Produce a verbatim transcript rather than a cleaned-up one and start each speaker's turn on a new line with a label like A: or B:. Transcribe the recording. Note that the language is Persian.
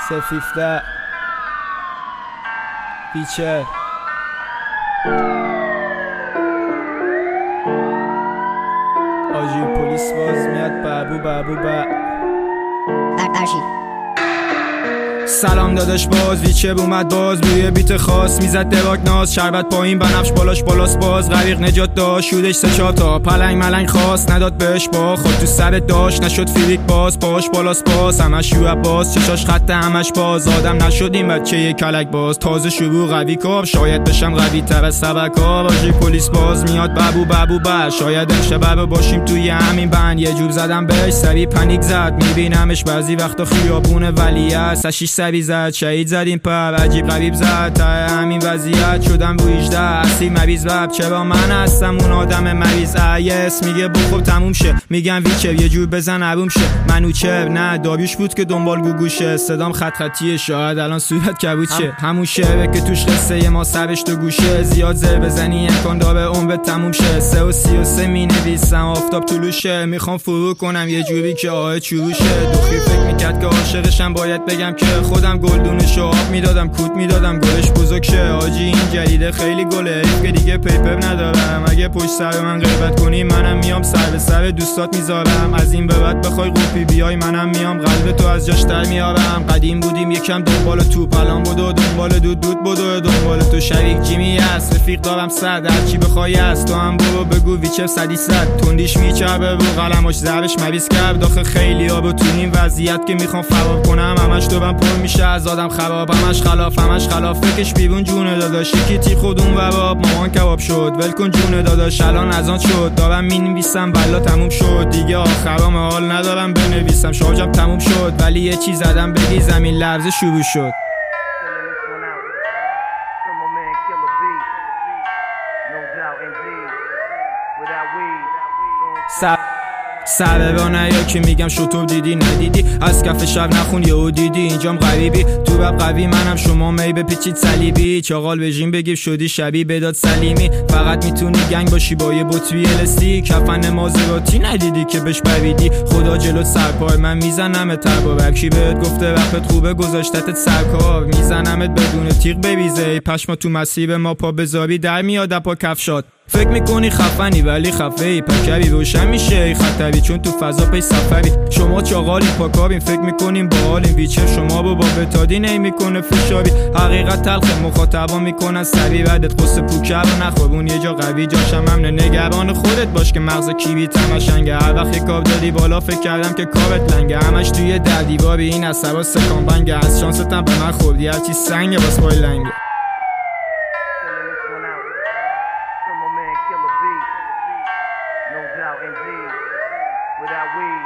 A: سفیفته پیچه آجی پلیس باز میاد بابو بابو با سلام داداش باز ویچه اومد باز روی بیت خاص میزد دراک ناز شربت پایین بنفش بالاش بالاس باز غریق نجات داشت شودش سه چهار تا پلنگ ملنگ خواست نداد بهش با خود تو سرت داشت نشد فیریک باز پاش بالاس باز همش یو باز چشاش خط همش باز آدم نشد این بچه یه کلک باز تازه شروع قوی کار شاید بشم قوی تر از سبکار آجی پلیس باز میاد بابو بابو با شاید امشب باشیم توی همین بند یه جور زدم بهش سری پنیک زد میبینمش بعضی وقتا خیابون ولیعصر سشیش سری زد شهید زد این پر عجیب غریب زد تا همین وضعیت شدم رو هجده اصلی مریض وب چرا من هستم اون آدم مریض ایس میگه بخور تموم شه میگم ویچر یه جور بزن عروم شه منوچر نه داریوش بود که دنبال گوگوشه صدام خط خطیه شاید الان صورت کبوت شه همون شعره که توش قصه ما سرش تو گوشه زیاد زر بزنی امکان داره عمرت تموم شه سه و سی و سه می نویسم آفتاب طلوشه میخوام فرو کنم یه جوری که آه چروشه دخی فکر میکرد که عاشقشم باید بگم که خودم گلدونشو آب میدادم کوت میدادم گلش بزرگ شه آجی این جدیده خیلی گله که دیگه پیپر ندارم اگه پشت سر من غیبت کنی منم میام سر به سر دوستات میذارم از این به بعد بخوای قوپی بیای منم میام قلب تو از جاش در میارم قدیم بودیم یکم دنبال توپ الان بدو دنبال دود دود بدو دنبال تو شریک جیمی هست رفیق دارم صد هرچی بخوای از تو هم برو بگو ویچر صدی صد تندیش میچربه رو قلماش زرش مریض کرد داخل خیلی آب تو این وضعیت که میخوام فرار کنم همش دورم پر میشه از آدم خراب همش خلاف همش خلاف فکش بیرون جونه داداش یکی تی خودون و باب مامان کباب شد ول کن جونه داداش الان از آن شد دارم مینویسم بلا تموم شد دیگه آخرام حال ندارم بنویسم شارژم تموم شد ولی یه چیز زدم بگی زمین لرزه شروع شد سب سر را نیا که میگم شطور دیدی ندیدی از کف شب نخون یهو دیدی اینجام غریبی تو رب قوی منم شما می بپیچید صلیبی چاقال بژیم بگیر شدی شبی بداد سلیمی فقط میتونی گنگ باشی با یه بطری الستی کفن مازراتی ندیدی که بهش پریدی خدا جلوت سرپای من میزنم تربا برکی بهت گفته رفت خوبه گذاشتت سرکار میزنمت بدون تیغ بریزه پشما تو مسیر ما پا بذاری در میاد پا کفشات فکر میکنی خفنی ولی خفه ای پکری روشن میشه ای خطری چون تو فضا پی سفری شما چاقالی پاکارین فکر میکنیم باحالین ویچر شما با با بتادین ای میکنه فشاری حقیقت تلخ مخاطبا میکنن سری ردت قصه پوکر رو نخورون یه جا قوی جاشم امن نگران خودت باش که مغز کیوی تمشنگه هر وقت کاب دادی بالا فکر کردم که کارت لنگه همش توی در دیواری این اثرات سکان بنگه از شانستم به من خوردی هرچی سنگه باس پای لنگه
B: No doubt, indeed. Without weed.